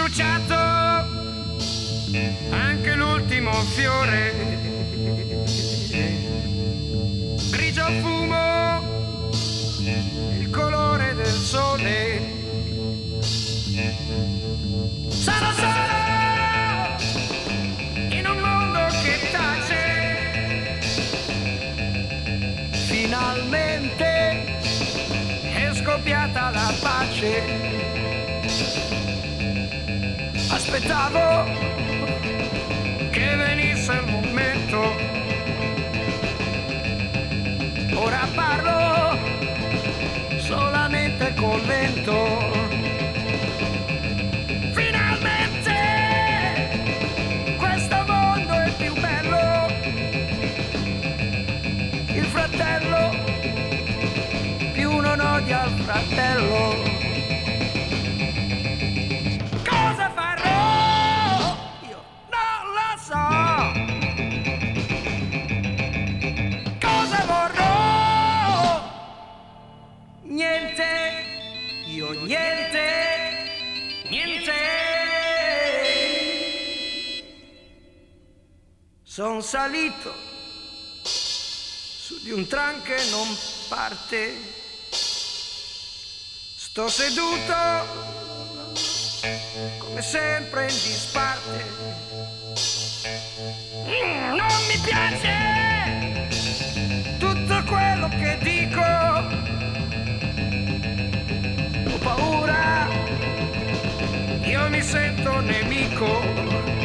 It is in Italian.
bruciato anche l'ultimo fiore, grigio fumo, il colore del sole. Sono solo in un mondo che tace, finalmente è scoppiata la pace. Aspettavo che venisse il momento, ora parlo solamente col vento. Finalmente questo mondo è più bello, il fratello più non odia il fratello. Niente, son salito su di un tram che non parte, sto seduto come sempre in disparte. Non mi piace tutto quello che dico, ho paura, io mi sento nemico.